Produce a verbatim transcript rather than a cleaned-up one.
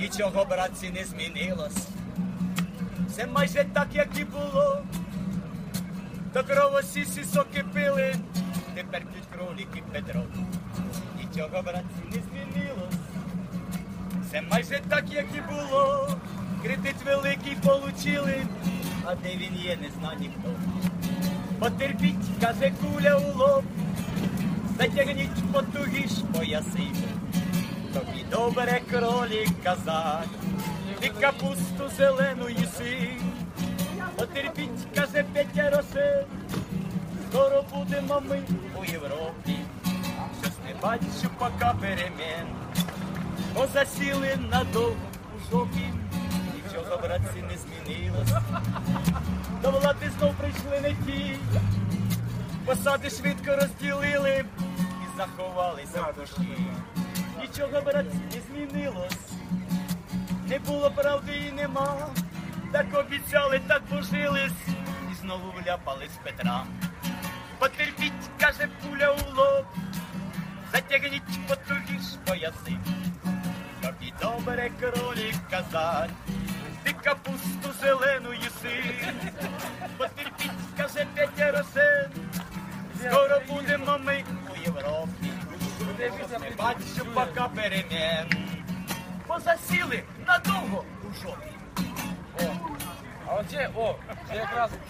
Нічого, братці, не змінилось. Все майже так, як і було. До кровосісі соки пили, тепер п'ють кролики Петро. Нічого, братці, не змінилось. Все майже так, як і було. Кредит великий получили, а де він є, не зна ніхто. Потерпіть, каже, куля у лоб, затягніть потугіш пояси. Тобі добре кролик казать, ти капусту зелену їси. Потерпіть, каже Петя Росин, скоро будемо ми у Європі. Щось не бачу пока перемен, бо засіли надовго у жопі. Нічого, братці, не змінилось. До влади знов прийшли не ті, посади швидко розділили і заховалися в душі. Нічого, братці, не змінилось. Не було правди і нема. Так обіцяли, так божились і знову вляпались Петра. Потерпіть, каже, пуля у лоб, затягніть потугіш пояси. Тобі добре кролик казать, ти капусту зелену їси. Потерпіть, каже Петя Росин, скоро будемо ми у Європі. Не бачу пока перемен, бо засіли надовго у жопі. О, а оце, о, це якраз